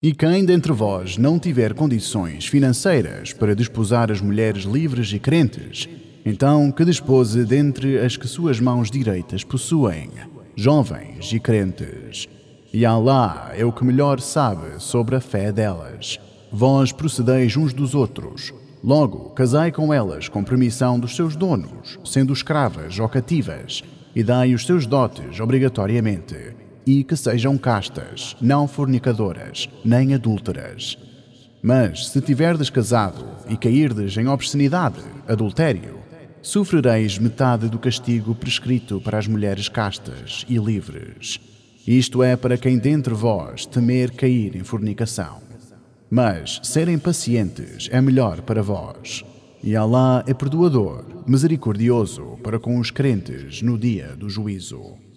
E quem dentre vós não tiver condições financeiras para desposar as mulheres livres e crentes, então que despose dentre as que suas mãos direitas possuem, jovens e crentes. E Alá é o que melhor sabe sobre a fé delas. Vós procedeis uns dos outros. Logo, casai com elas com permissão dos seus donos, sendo escravas ou cativas, e dai os seus dotes obrigatoriamente, e que sejam castas, não fornicadoras, nem adúlteras. Mas, se tiverdes casado e cairdes em obscenidade, adultério, sofrereis metade do castigo prescrito para as mulheres castas e livres. Isto é para quem dentre vós temer cair em fornicação. Mas serem pacientes é melhor para vós. E Alá é perdoador, misericordioso para com os crentes no dia do juízo.